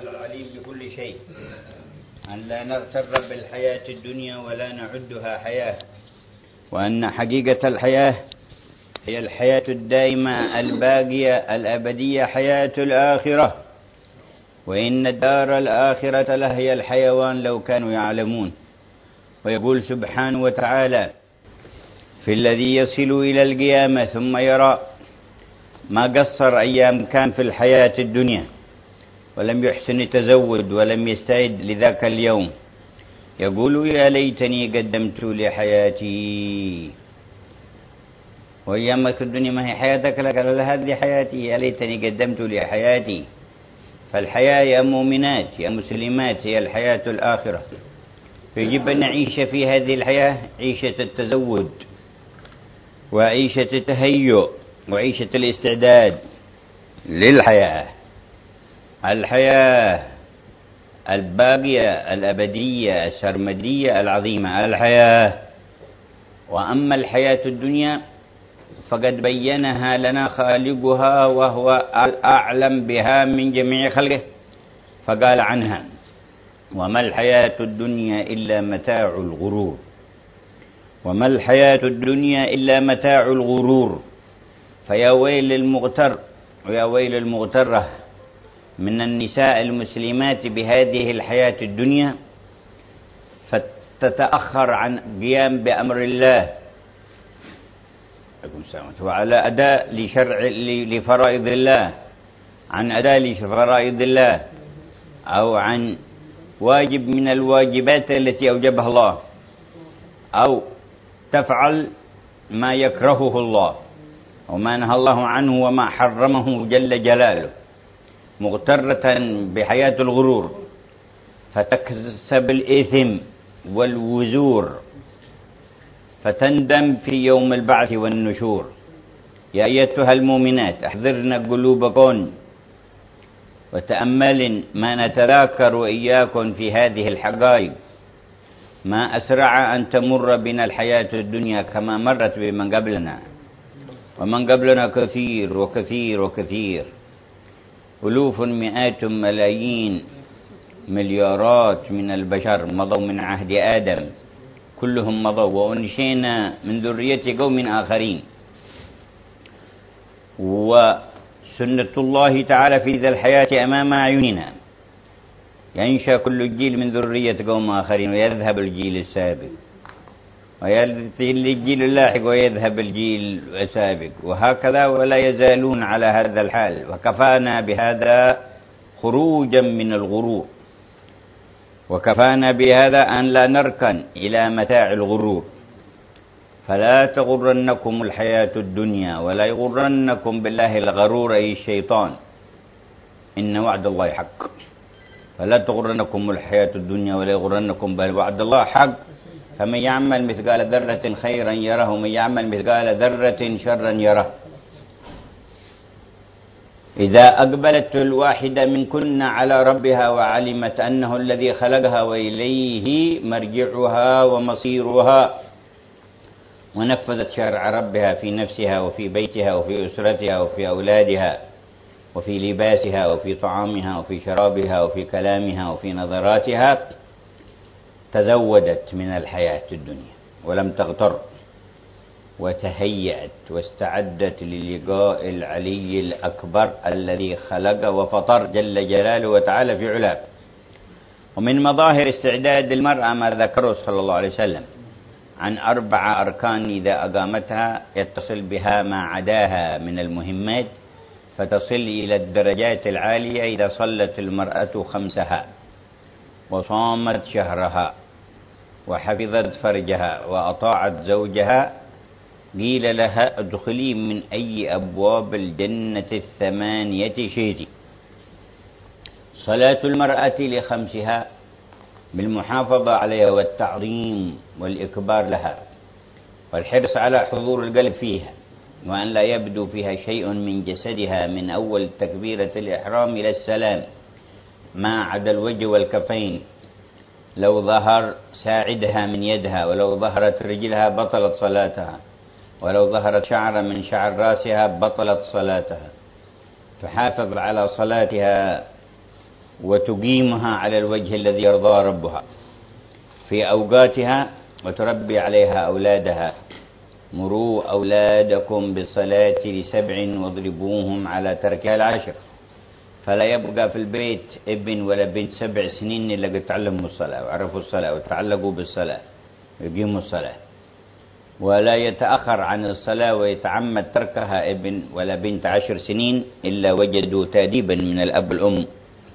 العليم بكل شيء أن لا نغتر بالحياة الدنيا ولا نعدها حياة، وأن حقيقة الحياة هي الحياة الدائمة الباقية الأبدية، حياة الآخرة، وإن الدار الآخرة لهي الحيوان لو كانوا يعلمون. ويقول سبحانه وتعالى في الذي يصل إلى القيامة ثم يرى ما قصر أيام كان في الحياة الدنيا ولم يحسن يتزود ولم يستعد لذاك اليوم، يقول يا ليتني قدمت لحياتي. وأيامك الدنيا ما هي حياتك لك، هذه حياتي، يا ليتني قدمت لحياتي. فالحياة يا مؤمنات يا مسلمات هي الحياة الآخرة، يجب أن نعيش في هذه الحياة عيشة التزود وعيشة التهيؤ وعيشة الاستعداد للحياة، الحياة الباقية الأبدية السرمدية العظيمة الحياة. وأما الحياة الدنيا فقد بينها لنا خالقها وهو الأعلم بها من جميع خلقه، فقال عنها وما الحياة الدنيا إلا متاع الغرور، وما الحياة الدنيا إلا متاع الغرور. فيا ويل المغتر ويا ويل المغترة من النساء المسلمات بهذه الحياة الدنيا، فتتأخر عن قيام بأمر الله وعلى أداء لفرائض الله، عن أداء لفرائض الله أو عن واجب من الواجبات التي أوجبها الله، أو تفعل ما يكرهه الله وما نهى الله عنه وما حرمه جل جلاله، مغترة بحياة الغرور، فتكسب الإثم والوزور، فتندم في يوم البعث والنشور. يا أيتها المؤمنات احذرن قلوبكن وتأملن ما نتذاكر إياكم في هذه الحقائق، ما أسرع أن تمر بنا الحياة الدنيا كما مرت بمن قبلنا، ومن قبلنا كثير وكثير وكثير، ألوف مئات ملايين مليارات من البشر مضوا من عهد آدم، كلهم مضوا وأنشينا من ذرية قوم آخرين. وسنة الله تعالى في ذا الحياة أمام أعيننا، ينشأ كل جيل من ذرية قوم آخرين ويذهب الجيل السابق، ويأتي الجيل اللاحق ويذهب الجيل السابق، وهكذا ولا يزالون على هذا الحال. وكفانا بهذا خروجا من الغرور، وكفانا بهذا أن لا نركن إلى متاع الغرور. فلا تغرنكم الحياة الدنيا ولا يغرنكم بالله الغرور أي الشيطان، إن وعد الله حق. فلا تغرنكم الحياة الدنيا ولا يغرنكم بل وعد الله حق. فمن يعمل مثقال ذرة خيرا يره ومن يعمل مثقال ذرة شرا يره. إذا أقبلت الواحدة منكن على ربها وعلمت أنه الذي خلقها وإليه مرجعها ومصيرها، ونفذت شرع ربها في نفسها وفي بيتها وفي أسرتها وفي أولادها وفي لباسها وفي طعامها وفي شرابها وفي كلامها وفي نظراتها، تزودت من الحياة الدنيا ولم تغتر، وتهيأت واستعدت للقاء العلي الأكبر الذي خلق وفطر جل جلاله وتعالى في علاه. ومن مظاهر استعداد المرأة ما ذكره صلى الله عليه وسلم عن 4 أركان إذا أقامتها يتصل بها ما عداها من المهمات، فتصل إلى الدرجات العالية إذا صلت المرأة 5 وصامت شهرها وحفظت فرجها وأطاعت زوجها، قيل لها ادخلي من أي أبواب الجنة 8 شئت. صلاة المرأة ل5 بالمحافظة عليها والتعظيم والإكبار لها، والحرص على حضور القلب فيها، وأن لا يبدو فيها شيء من جسدها من أول تكبيرة الإحرام إلى السلام ما عدا الوجه والكفين. لو ظهر ساعدها من يدها، ولو ظهرت رجلها بطلت صلاتها، ولو ظهرت شعر من شعر رأسها بطلت صلاتها. تحافظ على صلاتها وتقيمها على الوجه الذي يرضى ربها في أوقاتها، وتربي عليها أولادها. مروا أولادكم بالصلاة ل7 واضربوهم على تركها ل10. فلا يبقى في البيت ابن ولا بنت 7 سنين إلا قد تعلموا الصلاة وعرفوا الصلاة وتعلقوا بالصلاة ويقيموا الصلاة، ولا يتأخر عن الصلاة ويتعمد تركها ابن ولا بنت 10 سنين إلا وجدوا تأديبا من الأب والأم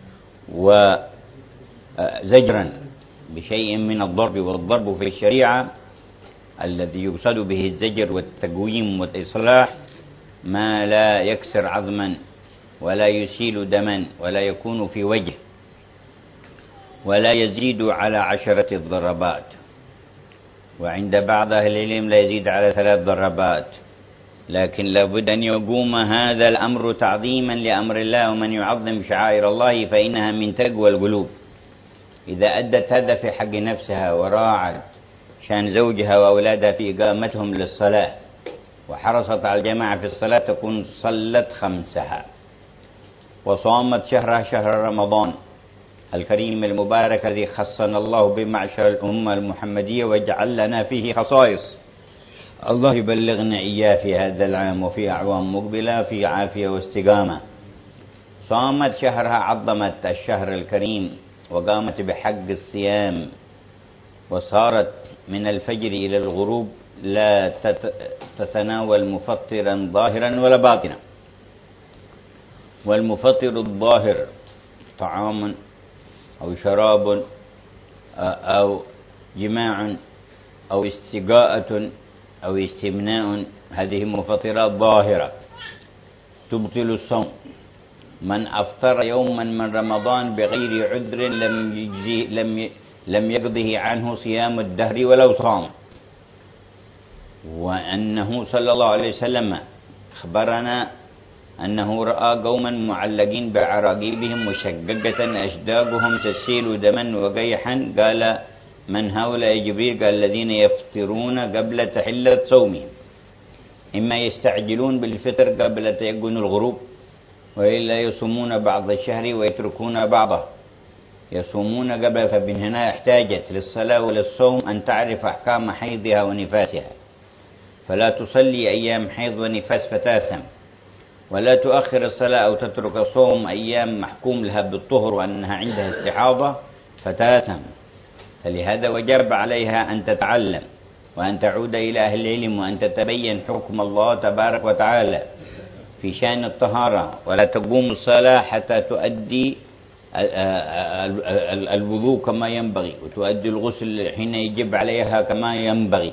وزجرا بشيء من الضرب. والضرب في الشريعة الذي يقصد به الزجر والتقويم والإصلاح ما لا يكسر عظما ولا يسيل دما ولا يكون في وجه ولا يزيد على 10 ضربات، وعند بعض أهل العلم لا يزيد على 3 ضربات. لكن لابد أن يقوم هذا الأمر تعظيما لأمر الله، ومن يعظم شعائر الله فإنها من تقوى القلوب. إذا أدت هذا في حق نفسها وراعت شان زوجها وأولادها في إقامتهم للصلاة وحرصت على الجماعة في الصلاة تكون صلت 5 وصامت شهرها شهر رمضان الكريم المبارك الذي خصنا الله بمعشر الأمة المحمدية وجعل لنا فيه خصائص. الله يبلغنا إياه في هذا العام وفي أعوام مقبلة في عافية واستقامة. صامت شهرها، عظمت الشهر الكريم وقامت بحق الصيام، وصارت من الفجر إلى الغروب لا تتناول مفطرا ظاهرا ولا باطنا. والمفطر الظاهر طعام أو شراب أو جماع أو استقاءة أو استمناء، هذه مفطرات ظاهرة تبطل الصوم. من أفطر يوما من رمضان بغير عذر لم يقضه عنه صيام الدهر ولو صام. وأنه صلى الله عليه وسلم أخبرنا أنه رأى قوما معلقين بعراقيبهم مشققة أشداقهم تسيل دما وقيحا. قال: من هؤلاء؟ جبريل. قال: الذين يفطرون قبل تحلة صومهم، إما يستعجلون بالفطر قبل تيقن الغروب، وإلا يصومون بعض الشهر ويتركون بعضه. يصومون قبل، فمن هنا احتاجت للصلاة وللصوم أن تعرف أحكام حيضها ونفاسها، فلا تصلي أيام حيض ونفاس فتاثم، ولا تؤخر الصلاة أو تترك الصوم أيام محكوم لها بالطهر وأنها عندها استحاضة فتاثم. فلهذا وجب عليها أن تتعلم وأن تعود إلى أهل العلم وأن تتبين حكم الله تبارك وتعالى في شأن الطهارة، ولا تقوم الصلاة حتى تؤدي الوضوء كما ينبغي، وتؤدي الغسل حين يجب عليها كما ينبغي،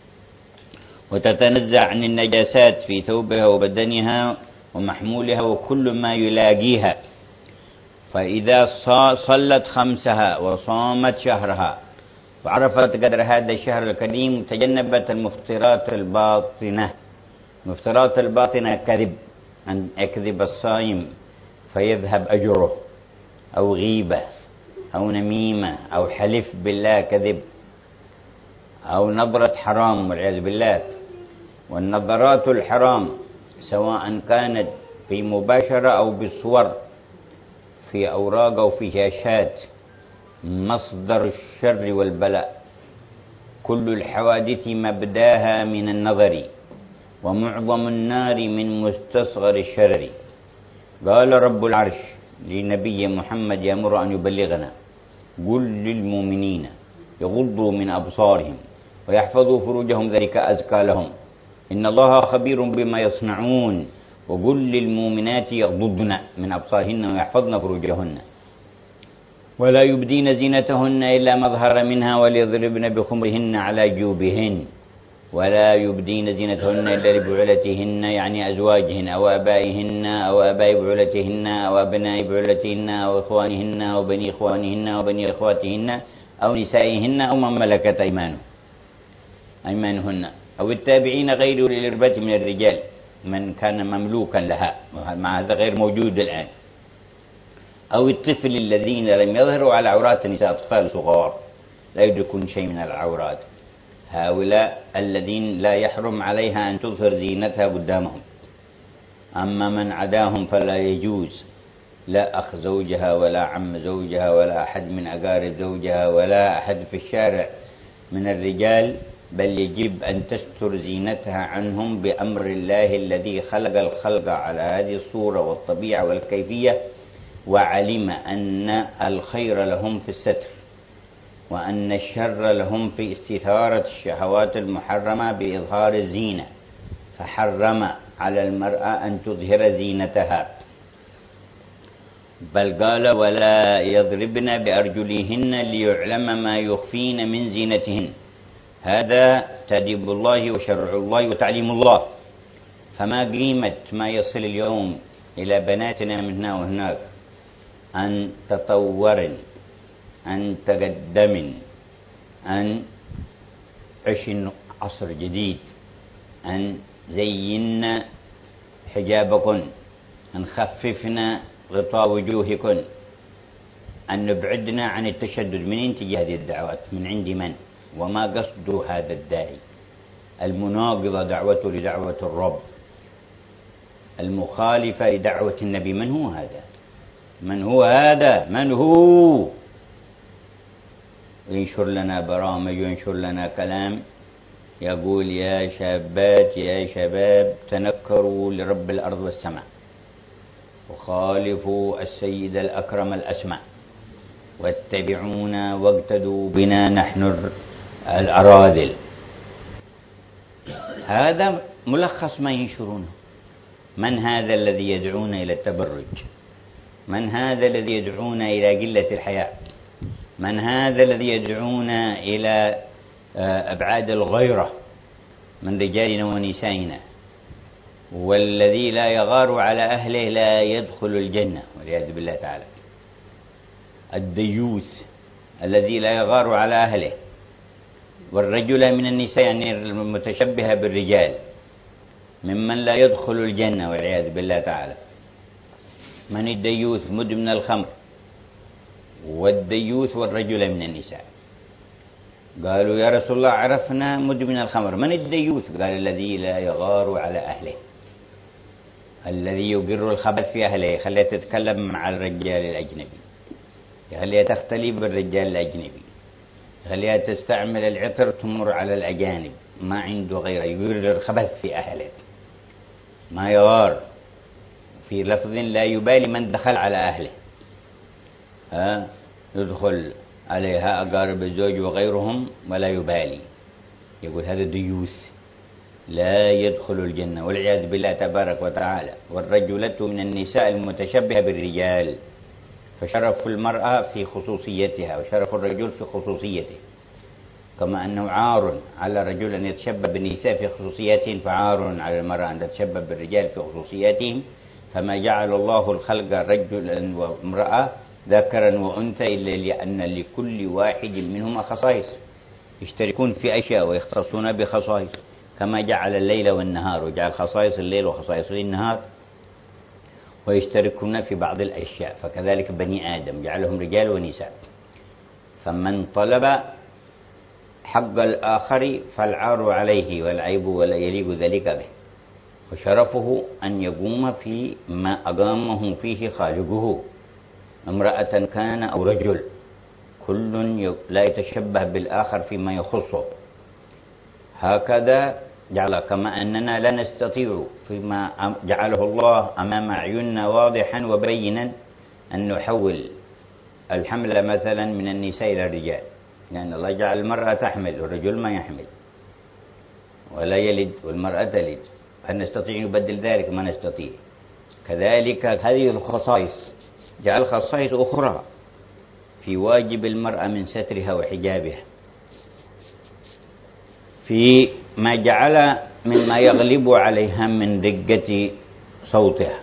وتتنزع عن النجاسات في ثوبها وبدنها ومحمولها وكل ما يلاقيها. فإذا صلت 5 وصامت شهرها وعرفت قدر هذا الشهر الكريم تجنبت المفطرات الباطنة. المفطرات الباطنة كذب، أن يكذب الصائم فيذهب أجره، أو غيبة أو نميمة أو حلف بالله كذب أو نظرة حرام والعياذ بالله. والنظرات الحرام سواء كانت في مباشرة أو بالصور في أوراق أو في شاشات مصدر الشر والبلاء. كل الحوادث مبداها من النظر، ومعظم النار من مستصغر الشرر. قال رب العرش لنبي محمد يأمر أن يبلغنا: قل للمؤمنين يغضوا من أبصارهم ويحفظوا فروجهم ذلك أزكى لهم، إن الله خبير بما يصنعون. وقل للمؤمنات يغضضن من أبصارهن ويحفظن فروجهن ولا يبدين زينتهن إلا ما ظهر منها وليضربن بخمرهن على جيوبهن ولا يبدين زينتهن إلا لبعولتهن، يعني أزواجهن أو آبائهن أو آباء بعولتهن أو أبناء بعولتهن أو إخوانهن أو بني إخوانهن أو بني إخواتهن أو نسائهن أو من ملكت أيمانهن أو التابعين غير أولي الإربة من الرجال من كان مملوكا لها، مع هذا غير موجود الآن، أو الطفل الذين لم يظهروا على عورات النساء، أطفال صغار لا يدركون شيء من العورات. هؤلاء الذين لا يحرم عليها أن تظهر زينتها قدامهم. أما من عداهم فلا يجوز لا أخ زوجها ولا عم زوجها ولا أحد من أقارب زوجها ولا أحد في الشارع من الرجال، بل يجب أن تستر زينتها عنهم بأمر الله الذي خلق الخلق على هذه الصورة والطبيعة والكيفية، وعلم أن الخير لهم في الستر، وأن الشر لهم في استثارة الشهوات المحرمة بإظهار الزينة، فحرم على المرأة أن تظهر زينتها، بل قال ولا يضربن بأرجلهن ليعلم ما يخفين من زينتهن. هذا تأديب الله وشرع الله وتعليم الله. فما قيمة ما يصل اليوم إلى بناتنا من هنا وهناك، أن تطورن، أن تقدمن، أن عشن عصر جديد، أن زين حجابكن، أن خففن غطاء وجوهكن، أن نبعدنا عن التشدد. من تجي هذه الدعوات؟ من عند من؟ وما قصد هذا الداعي؟ المناقضة دعوته لدعوة الرب، المخالفة لدعوة النبي. من هو هذا؟ من هو هذا؟ من هو؟ ينشر لنا برامج وينشر لنا كلام يقول يا شابات يا شباب تنكروا لرب الأرض والسماء، وخالفوا السيد الأكرم الأسمى، واتبعونا واقتدوا بنا نحن الأراذل. هذا ملخص ما ينشرونه. من هذا الذي يدعونا إلى التبرج؟ من هذا الذي يدعونا إلى قلة الحياء؟ من هذا الذي يدعونا إلى أبعاد الغيرة من رجالنا ونسائنا؟ والذي لا يغار على أهله لا يدخل الجنة والعياذ بالله تعالى. الديوث الذي لا يغار على أهله، والرجل من النساء يعني المتشبهة بالرجال ممن لا يدخل الجنة والعياذ بالله تعالى. من الديوث؟ مدمن الخمر، والديوث والرجل من النساء. قالوا يا رسول الله عرفنا مدمن الخمر، من الديوث؟ قال الذي لا يغار على أهله، الذي يقر الخبث في أهله، يخليها تتكلم مع الرجال الأجنبي، يخليها تختلي بالرجال الأجنبي، يخليها تستعمل العطر تمر على الأجانب، ما عنده غيره، يقر الخبث في أهله، ما يغار. في لفظ لا يبالي من دخل على أهله، يدخل عليها أقارب الزوج وغيرهم ولا يبالي، يقول هذا ديوث لا يدخل الجنة والعياذ بالله تبارك وتعالى. والرجلة من النساء المتشبهة بالرجال، فشرف المرأة في خصوصيتها وشرف الرجل في خصوصيته، كما أنه عار على الرجل أن يتشبه بالنساء في خصوصياتهم، فعار على المرأة أن تتشبه بالرجال في خصوصياتهم. فما جعل الله الخلق رجلا وامرأة ذكرا وأنثى إلا لأن لكل واحد منهما خصائص، يشتركون في أشياء ويختصون بخصائص، كما جعل الليل والنهار، وجعل خصائص الليل وخصائص النهار، ويشتركون في بعض الأشياء. فكذلك بني آدم جعلهم رجال ونساء. فمن طلب حق الآخر فالعار عليه والعيب ولا يليق ذلك به، وشرفه أن يقوم في ما أقامه فيه خالقه، امرأة كان أو رجل، كل لا يتشبه بالآخر فيما يخصه. هكذا جعل، كما أننا لا نستطيع فيما جعله الله أمام أعيننا واضحا وبينا أن نحول الحمل مثلا من النساء إلى الرجال، لأن الله جعل المرأة تحمل والرجل ما يحمل ولا يلد والمرأة تلد. هل نستطيع أن نبدل ذلك؟ ما نستطيع. كذلك هذه الخصائص جعل خصائص أخرى في واجب المرأة من سترها وحجابها، في ما جعل مما يغلب عليها من رقة صوتها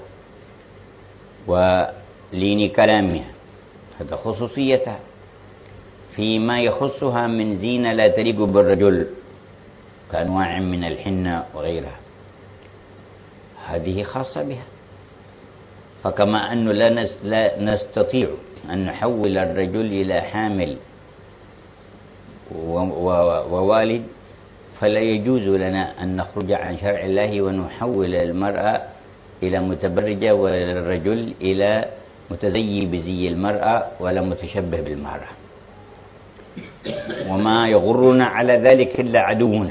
ولين كلامها، هذا خصوصيتها، فيما يخصها من زينة لا تليق بالرجل كأنواع من الحنة وغيرها، هذه خاصة بها. فكما أنه لا نستطيع أن نحول الرجل إلى حامل ووالد، فلا يجوز لنا أن نخرج عن شرع الله ونحول المرأة إلى متبرجة والرجل إلى متزيي بزي المرأة ولا متشبه بالمرأة. وما يغرنا على ذلك إلا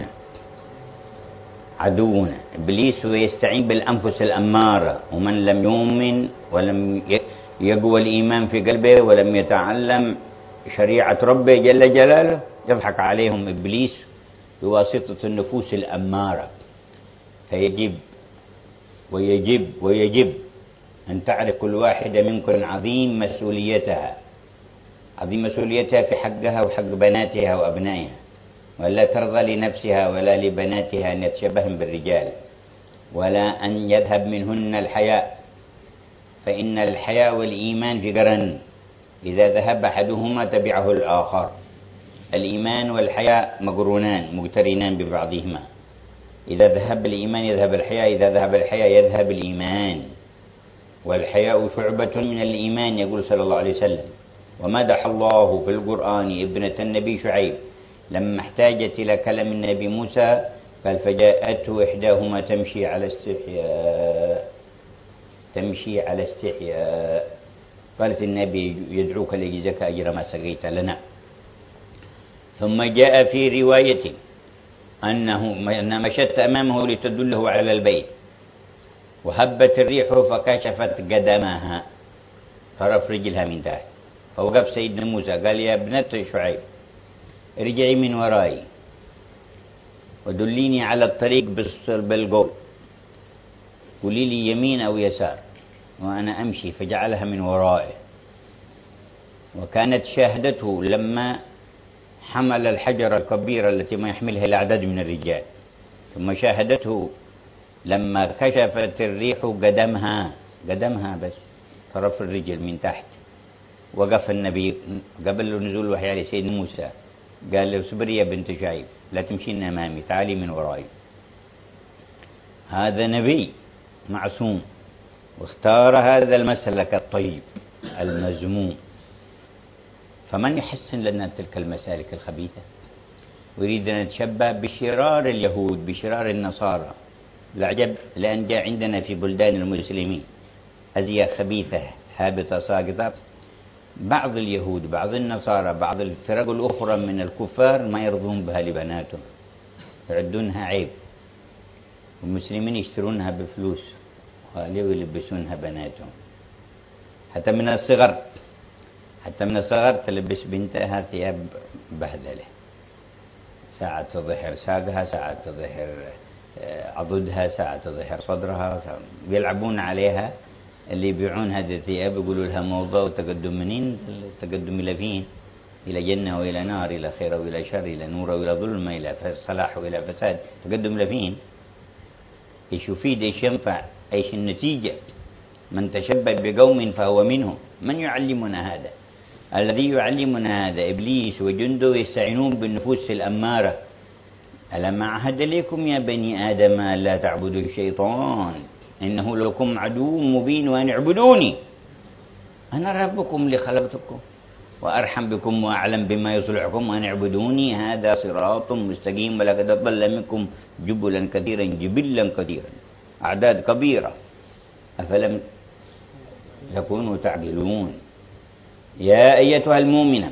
عدونا إبليس، ويستعين بالأنفس الأمارة. ومن لم يؤمن ولم يقوى الإيمان في قلبه ولم يتعلم شريعة ربه جل جلاله يضحك عليهم إبليس بواسطة النفوس الأمارة. فيجب ويجب أن تعرف كل واحدة منكم عظيم مسؤوليتها في حقها وحق بناتها وأبنائها، ولا ترضى لنفسها ولا لبناتها أن يتشبهن بالرجال، ولا أن يذهب منهن الحياء، فإن الحياء والإيمان في قرن، إذا ذهب أحدهما تبعه الآخر. الإيمان والحياء مقرونان مقترنان ببعضهما، إذا ذهب الإيمان يذهب الحياء، إذا ذهب الحياء يذهب الإيمان. والحياء شعبة من الإيمان، يقول صلى الله عليه وسلم. ومدح الله في القرآن ابنة النبي شعيب لما احتاجت إلى كلام النبي موسى قال فجاءته إحداهما تمشي على استحياء قالت النبي يدعوك ليجزاك أجر ما سقيت لنا. ثم جاء في رواية أنها مشت أمامه لتدله على البيت، وهبت الريح فكشفت قدمها طرف رجلها من تحت، فوقف سيدنا موسى قال يا ابنة شعيب ارجعي من ورائي ودليني على الطريق بالقول، قولي لي يمين أو يسار وأنا أمشي، فجعلها من ورائه. وكانت شاهدته لما حمل الحجر الكبيرة التي ما يحملها الأعداد من الرجال، ثم شاهدته لما كشفت الريح قدمها بس طرف الرجل من تحت. وقف النبي قبل نزول الوحي عليه سيدنا موسى قال له اصبري يا بنت شعيب لا تمشين أمامي، تعالي من ورائي. هذا نبي معصوم واختار هذا المسلك الطيب المزموم، فمن يحسن لنا تلك المسالك الخبيثة ويريد أن نتشبه بشرار اليهود بشرار النصارى؟ العجب لأن جاء عندنا في بلدان المسلمين أزياء خبيثة هابطة ساقطة، بعض اليهود بعض النصارى بعض الفرق الأخرى من الكفار ما يرضون بها لبناتهم، يعدونها عيب، والمسلمين يشترونها بفلوس ويلبسونها بناتهم. حتى من الصغر تلبس بنتها ثياب بهذلة، ساعة تظهر ساقها، ساعة تظهر عضدها، ساعة تظهر صدرها، بيلعبون عليها. اللي يبيعون هذه الثياب يقولوا لها موضة وتقدم منين؟ تقدم إلى فين؟ إلى جنة وإلى نار، إلى خير وإلى شر، إلى نور وإلى ظلم، إلى صلاح وإلى فساد، تقدم إلى فين؟ إيش يفيد؟ إيش ينفع؟ إيش النتيجة؟ من تشبه بقوم فهو منهم. من يعلمنا هذا؟ الذي يعلمنا هذا إبليس وجنده يستعينون بالنفوس الأمارة. ألم أعهد إليكم يا بني آدم لا تعبدوا الشيطان إنه لكم عدو مبين وأن اعبدوني أنا ربكم اللي خلقتكم وأرحم بكم وأعلم بما يصلحكم وأن اعبدوني هذا صراط مستقيم. ولقد ضل منكم جبلا كثيرا أعداد كبيرة أفلم تكونوا تعقلون. يا أيتها المؤمنة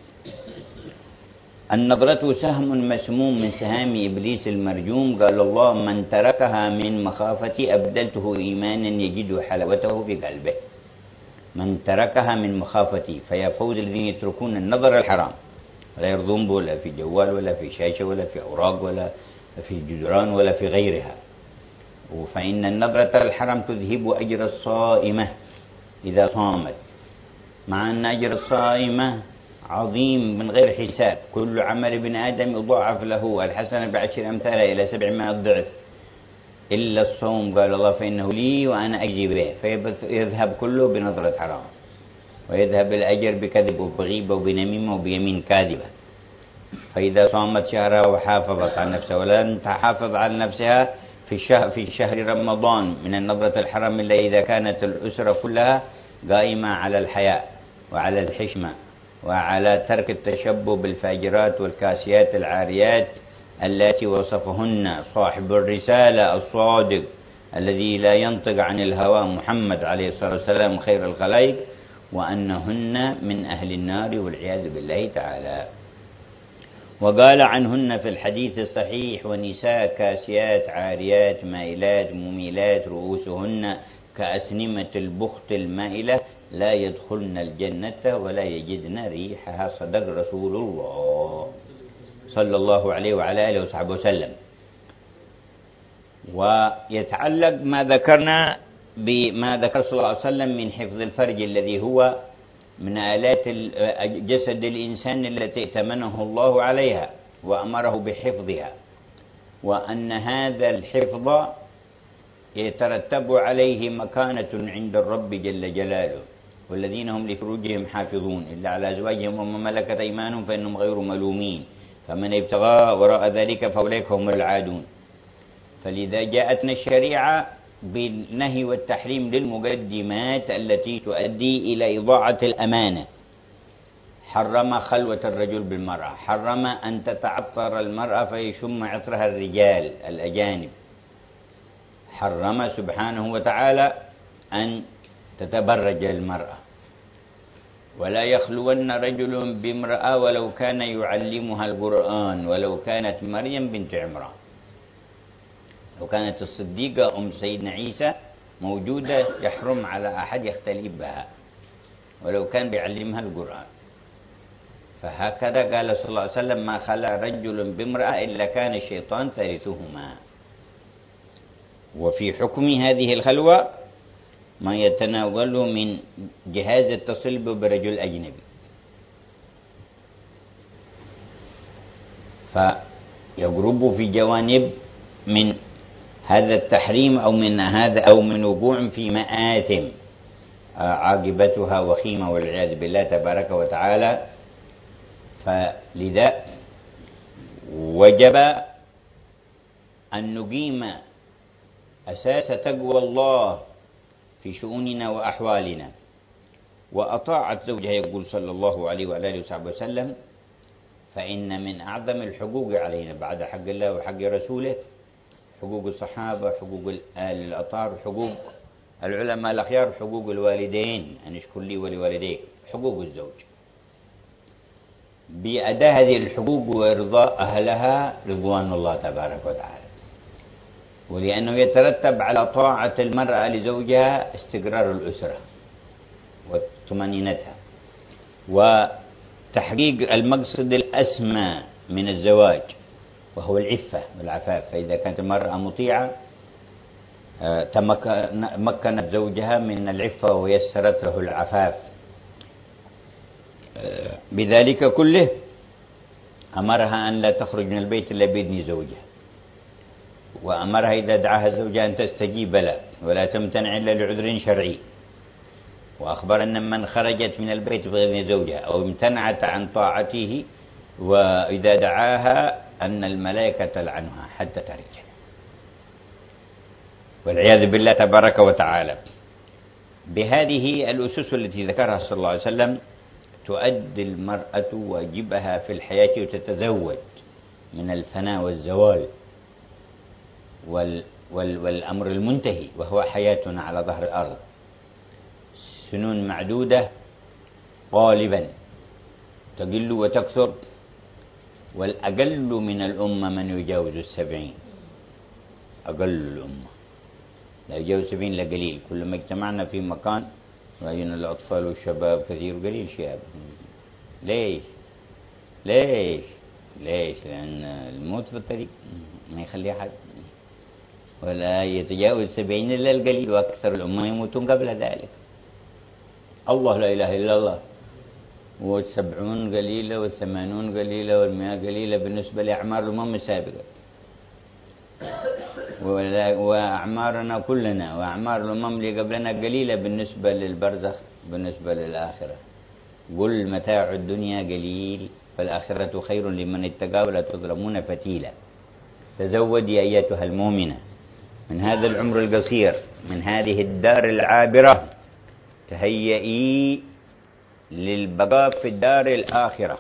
النظرة سهم مسموم من سهام إبليس المرجوم. قال الله من تركها من مخافتي أبدلته إيمانا يجد حلاوته في قلبه. من تركها من مخافتي، فيا فوز الذين يتركون النظر الحرام ولا يرضون به ولا في جوال ولا في شاشة ولا في أوراق ولا في جدران ولا في غيرها. فإن النظرة الحرام تذهب أجر الصائمة إذا صامت، مع أن أجر الصائمة عظيم من غير حساب. كل عمل ابن آدم يضاعف له الحسنة ب10 أمثالها إلى 700 ضعف إلا الصوم. قال الله فإنه لي وأنا أجزي به، فيذهب كله بنظرة حرام، ويذهب الأجر بكذب وبغيبة وبنميمة وبيمين كاذبة. فإذا صامت شهرها وحافظت على نفسها، ولن تحافظ على نفسها في شهر رمضان من النظرة الحرام إلا إذا كانت الأسرة كلها قائمة على الحياء وعلى الحشمة وعلى ترك التشبه بالفاجرات والكاسيات العاريات التي وصفهن صاحب الرسالة الصادق الذي لا ينطق عن الهوى محمد عليه الصلاة والسلام خير الخلائق وأنهن من أهل النار والعياذ بالله تعالى. وقال عنهن في الحديث الصحيح: ونساء كاسيات عاريات مائلات مميلات رؤوسهن كأسنمة البخت المائلة لا يدخلن الجنة ولا يجدن ريحها. صدق رسول الله صلى الله عليه وعلى آله وصحبه وسلم. ويتعلق ما ذكرنا بما ذكر صلى الله عليه وسلم من حفظ الفرج الذي هو من آلات جسد الإنسان التي ائتمنه الله عليها وأمره بحفظها، وأن هذا الحفظ يترتب عليه مكانة عند الرب جل جلاله. والذين هم لفروجهم حافظون إلا على أزواجهم وما ملكت أيمانهم فإنهم غير ملومين فمن ابتغى وراء ذلك فأولئك هم العادون. فلذا جاءتنا الشريعة بالنهي والتحريم للمقدمات التي تؤدي إلى إضاعة الأمانة. حرم خلوة الرجل بالمرأة، حرم أن تتعطر المرأة فيشم عطرها الرجال الأجانب، حرم سبحانه وتعالى أن تتبرج المرأة، ولا يخلون رجل بامرأة ولو كان يعلمها القرآن ولو كانت مريم بنت عمران. لو كانت الصديقة أم سيدنا عيسى موجودة يحرم على أحد يختلي بها ولو كان بيعلمها القرآن. فهكذا قال صلى الله عليه وسلم: ما خلا رجل بامرأة إلا كان الشيطان ثالثهما. وفي حكم هذه الخلوة ما يتناول من جهاز التصل برجل أجنبي، فيقرب في جوانب من هذا التحريم أو من وقوع في مآثم عاقبتها وخيمة والعياذ بالله تبارك وتعالى. فلذا وجب أن نقيم أساس تقوى الله في شؤوننا وأحوالنا. وأطاعت زوجها يقول صلى الله عليه وعلى آله وصحبه وسلم: فإن من أعظم الحقوق علينا بعد حق الله وحق رسوله حقوق الصحابة، حقوق الآل الأطهار، حقوق العلماء الأخيار، حقوق الوالدين أن اشكر لي ولوالديك، حقوق الزوج. بأداء هذه الحقوق وإرضاء أهلها رضوان الله تبارك وتعالى. ولأنه يترتب على طاعة المرأة لزوجها استقرار الأسرة وطمأنينتها وتحقيق المقصد الأسمى من الزواج وهو العفة والعفاف. فإذا كانت المرأة مطيعة مكنت زوجها من العفة ويسرت له العفاف. بذلك كله أمرها أن لا تخرج من البيت إلا بإذن زوجها، وأمرها إذا دعاها زوجها أن تستجيب له ولا تمتنع إلا لعذر شرعي. وأخبر أن من خرجت من البيت بغير زوجها أو امتنعت عن طاعته وإذا دعاها أن الملائكة تلعنها حتى ترجع والعياذ بالله تبارك وتعالى. بهذه الأسس التي ذكرها صلى الله عليه وسلم تؤدي المرأة واجبها في الحياة وتتزوج من الفناء والزوال والأمر المنتهي وهو حياتنا على ظهر الأرض. سنون معدودة غالبا تقل وتكثر، والأقل من الأمة من يجاوز 70. أقل الأمة لا يجاوز 70 لقليل. كلما اجتمعنا في مكان رأينا الأطفال والشباب كثير قليل شباب. ليش؟ لأن الموت في الطريق ما يخلي أحد، ولا يتجاوز 70 إلا القليل، وأكثر الأمة يموتون قبل ذلك. الله لا إله إلا الله. 70 قليلة 80 قليلة 100 قليلة بالنسبة لأعمار الأمم السابقة، وأعمارنا كلنا وأعمار الأمم اللي قبلنا قليلة بالنسبة للبرزخ، بالنسبة للآخرة. قل متاع الدنيا قليل فالآخرة خير لمن اتقى ولا تظلمون فتيلا. تزودي أيتها المؤمنة من هذا العمر القصير، من هذه الدار العابرة، تهيئي للبقاء في الدار الآخرة،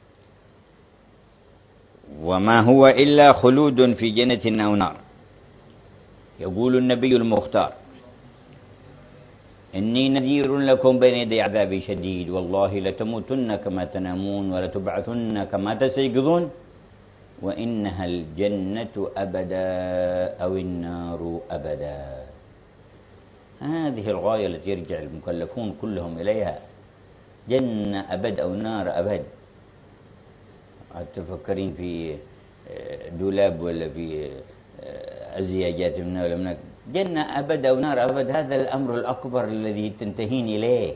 وما هو إلا خلود في جنة أو نار. يقول النبي المختار: إني نذير لكم بين يدي عذاب شديد والله لتموتن كما تنامون ولتبعثن كما تستيقظون وإنها الجنة أبدا أو النار أبدا. هذه الغاية التي يرجع المكلفون كلهم إليها، جنة أبد أو نار أبد. تفكرين في دولاب ولا في أزياجات من ولا من جنة أبد أو نار أبد، هذا الأمر الأكبر الذي تنتهين إليه.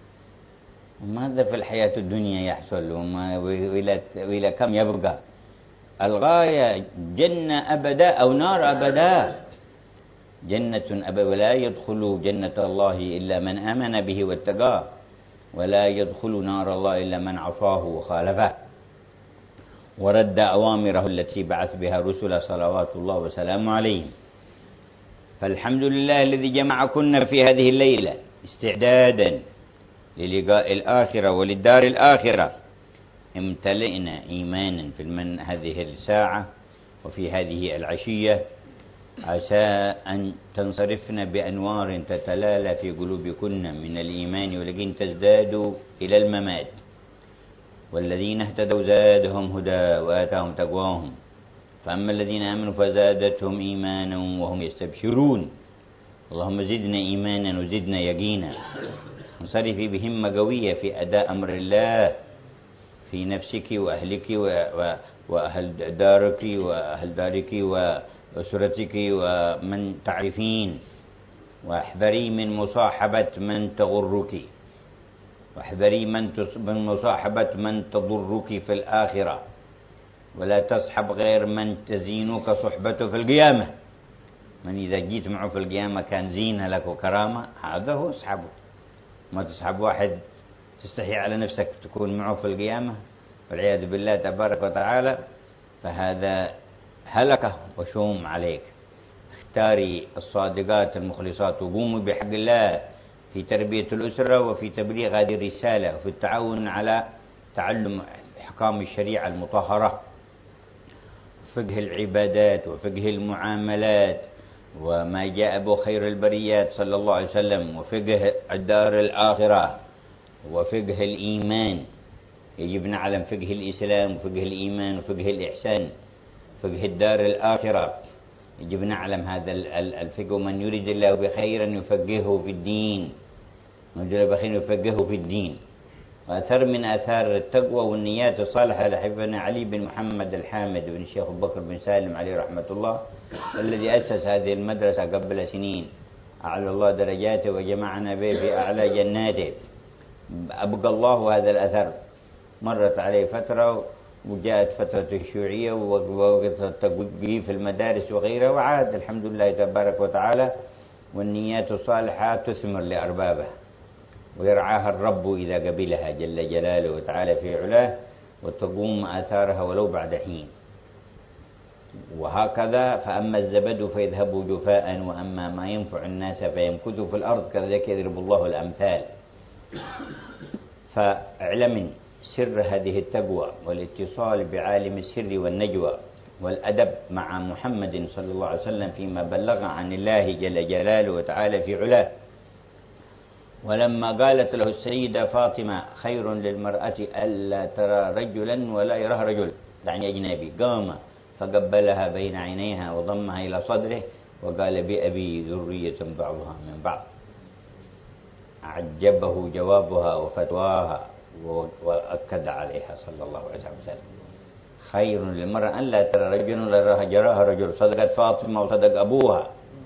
ماذا في الحياة الدنيا يحصل وإلى كم يبقى؟ الغاية جنة أبدا أو نار أبدا. جنة أبدا، ولا يدخل جنة الله إلا من آمن به واتقاه، ولا يدخل نار الله إلا من عصاه وخالفه ورد أوامره التي بعث بها رسل صلوات الله وسلامه عليهم. فالحمد لله الذي جمعكن في هذه الليلة استعدادا للقاء الآخرة وللدار الآخرة. امتلئنا إيمانا في هذه الساعة وفي هذه العشية، عسى أن تنصرفن بأنوار تتلالى في قلوبكن من الإيمان ولكن تزدادوا إلى الممات. والذين اهتدوا زادهم هدى وآتاهم تقواهم، فأما الذين آمنوا فزادتهم إيمانا وهم يستبشرون. اللهم زدنا إيمانا وزدنا يقينا. انصرفي بهمة قوية في أداء أمر الله في نفسك وأهلك وأهل دارك وأهل دارك وأسرتك ومن تعرفين. واحذري من مصاحبة من تغرك، واحذري من مصاحبة من تضرك في الآخرة، ولا تصحب غير من تزينك صحبته في القيامة. من إذا جيت معه في القيامة كان زينة لك وكرامة، هذا هو اصحبه. ما تصحب واحد تستحي على نفسك تكون معه في القيامة والعياذ بالله تبارك وتعالى، فهذا هلكة وشوم عليك. اختاري الصادقات المخلصات وقوموا بحق الله في تربية الأسرة وفي تبليغ هذه الرسالة وفي التعاون على تعلم أحكام الشريعة المطهرة، فقه العبادات وفقه المعاملات وما جاء به خير البريات صلى الله عليه وسلم، وفقه الدار الآخرة وفقه الإيمان. يجب نعلم فقه الإسلام وفقه الإيمان وفقه الإحسان، فقه الدار الآخرة. يجب نعلم هذا الفقه. من يريد الله بخيرا يفقهه في الدين، من يريد الله بخيرا يفقهه في الدين. وأثر من آثار التقوى والنيات الصالحة لحبنا علي بن محمد الحامد بن الشيخ أبو بكر بن سالم عليه رحمة الله، الذي أسس هذه المدرسة قبل سنين، أعلى الله درجاته وجمعنا به في أعلى جناته. أبقى الله هذا الأثر. مرت عليه فترة وجاءت فترة الشيوعية ووقت التوقيف المدارس وغيرها، وعاد الحمد لله تبارك وتعالى. والنيات الصالحة تثمر لأربابها ويرعاها الرب إذا قبلها جل جلاله وتعالى في علاه، وتقوم آثارها ولو بعد حين. وهكذا فأما الزبد فيذهب جفاء وأما ما ينفع الناس فيمكث في الأرض كذلك يضرب الله الأمثال. فاعلم سر هذه التقوى والاتصال بعالم السر والنجوى والأدب مع محمد صلى الله عليه وسلم فيما بلغ عن الله جل جلاله وتعالى في علاه. ولما قالت له السيدة فاطمة خير للمرأة ألا ترى رجلا ولا يراه رجل، يعني أجنبي، قام فقبلها بين عينيها وضمها إلى صدره وقال بأبي ذرية بعضها من بعض. أعجبه جوابها وفتواها وأكد عليها صلى الله عليه وسلم. خير للمرأة أن لا ترى رجلا ولا يراها رجل. صدقت فاطمة وصدق أبوها،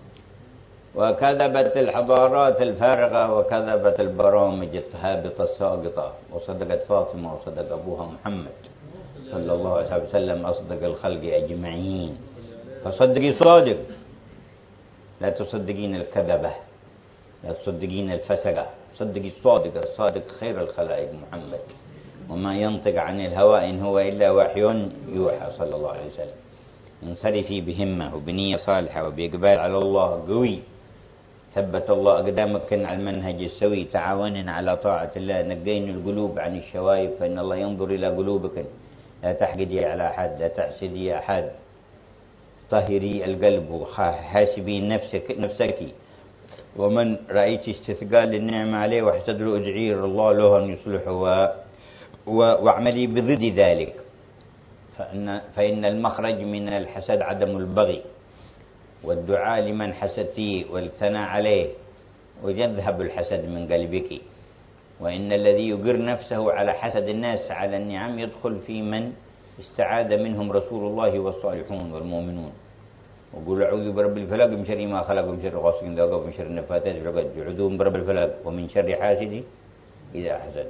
وكذبت الحضارات الفارغة وكذبت البرامج الهابطة الساقطة، وصدقت فاطمة وصدق أبوها محمد صلى الله عليه وسلم أصدق الخلق أجمعين. فصدقي صادق، لا تصدقين الكذبة، لا تصدقين الفسقة، صدقي الصادق. الصادق خير الخلائق محمد، وما ينطق عن الهوى إن هو إلا وحي يوحى صلى الله عليه وسلم. انصرفي بهمة وبنية صالحة وبإقبال على الله قوي. ثبت الله أقدامك على المنهج السوي، تعاونا على طاعة الله. نقين القلوب عن الشوائب فإن الله ينظر إلى قلوبك. لا تحقدي على أحد، لا تحسدي أحد. طهري القلب وحاسبي نفسك ومن رأيت استثقال للنعمة عليه واحسد له ادعي الله له أن يصلحه واعملي بضد ذلك. فإن المخرج من الحسد عدم البغي والدعاء لمن حسدتيه والثناء عليه، ويذهب الحسد من قلبك. وإن الذي يقر نفسه على حسد الناس على النعم يدخل في من استعاذ منهم رسول الله والصالحون والمؤمنون، وقل أعوذ برب الفلق من شر ما خلق ومن شر غاسق إذا وقب ومن شر النفاثات في العقد اعوذ برب الفلق ومن شر حاسد إذا حسد.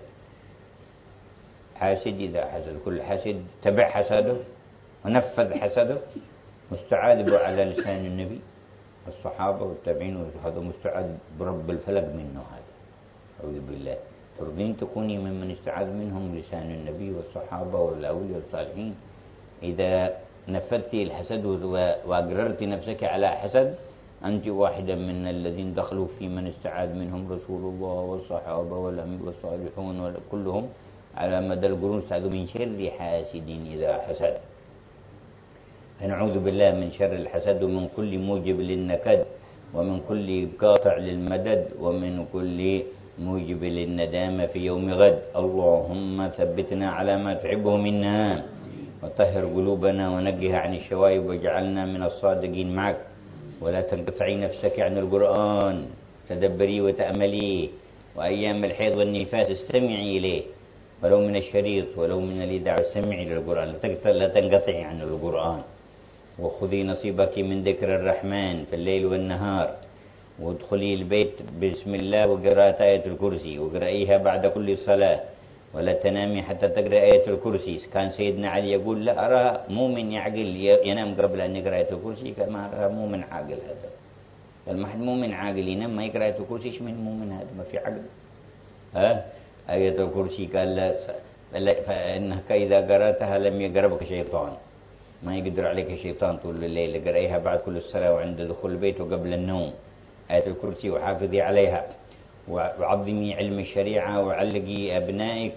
حاسد إذا حسد، كل حاسد تبع حسده ونفذ حسده مستعاذ على لسان النبي والصحابة والتابعين، هذا مستعاذ برب الفلق منه. هذا أعوذ بالله. ترضين تكوني ممن استعاذ منهم لسان النبي والصحابة والأولياء والصالحين؟ إذا نفذت الحسد وأقررت نفسك على حسد أنت واحدا من الذين دخلوا في من استعاذ منهم رسول الله والصحابة والأنبياء والصالحون كلهم على مدى القرون استعاذوا من شر حاسد إذا حسد. فنعوذ بالله من شر الحسد ومن كل موجب للنكد ومن كل قاطع للمدد ومن كل موجب للندامة في يوم غد. اللهم ثبتنا على ما تحبه منا وطهر قلوبنا ونقها عن الشوائب واجعلنا من الصادقين معك. ولا تنقطعي نفسك عن القرآن، تدبري وتأملي، وأيام الحيض والنفاس استمعي إليه ولو من الشريط ولو من الإذاعة، استمعي للقرآن، لا تنقطعي عن القرآن. وخذي نصيبك من ذكر الرحمن في الليل والنهار، وادخلي البيت بسم الله وقراءة آية الكرسي، وقرأيها بعد كل صلاة، ولا تنامي حتى تقرأ آية الكرسي. كان سيدنا علي يقول لا أرى مؤمن يعقل ينام قبل أن يقرأ آية الكرسي كما أرى مؤمن عاقل. هذا قال ما حد مؤمن عاقل ينام ما يقرأ آية الكرسي، إيش من مؤمن هذا؟ ما في عقل. آية الكرسي قال لا فإنك إذا قرأتها لم يقربك شيطان، ما يقدر عليك شيطان طول الليل. اقرأيها بعد كل الصلاة وعند دخول البيت وقبل النوم آية الكرسي، وحافظي عليها. وعظمي علم الشريعة وعلقي أبنائك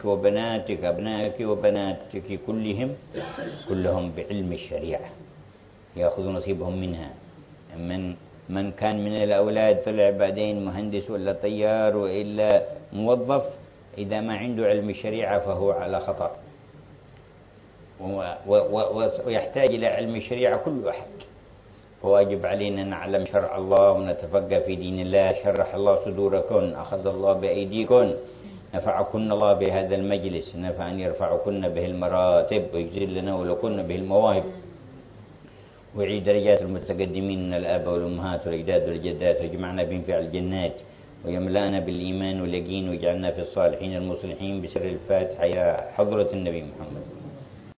وبناتك كلهم بعلم الشريعة يأخذوا نصيبهم منها. من كان من الأولاد طلع بعدين مهندس ولا طيار وإلا موظف، إذا ما عنده علم الشريعة فهو على خطر. ويحتاج إلى علم الشريعة كل أحد، فواجب علينا نعلم شرع الله ونتفقه في دين الله. شرح الله صدوركن، أخذ الله بأيديكن، نفعكن الله بهذا المجلس، نفع أن يرفعكن به المراتب ويجزل لنا ولكن به المواهب، ويعيد درجات المتقدمين من الآباء والأمهات والأجداد والجدات، ويجمعنا بهم في الجنات، ويملأنا بالإيمان واليقين، ويجعلنا في الصالحين المصلحين بسر الفاتحة يا حضرة النبي محمد.